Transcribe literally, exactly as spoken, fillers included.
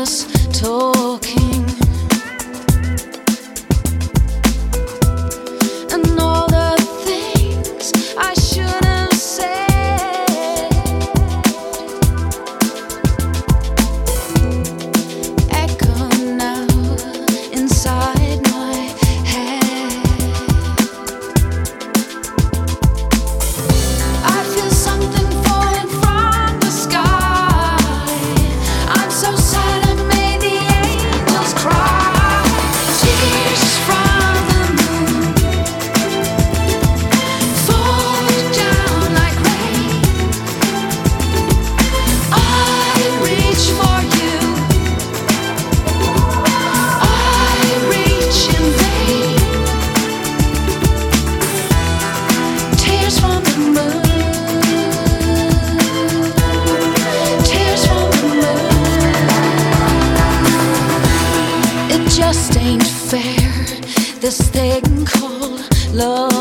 us talking, and all the things I should have said echo now inside my head. I feel something falling from the sky. I'm so sad I made the angels cry. Tears from the moon fall down like rain. I reach for you, I reach in vain. Tears from the moon, tears from the moon. It just ain't fair, this thing called love.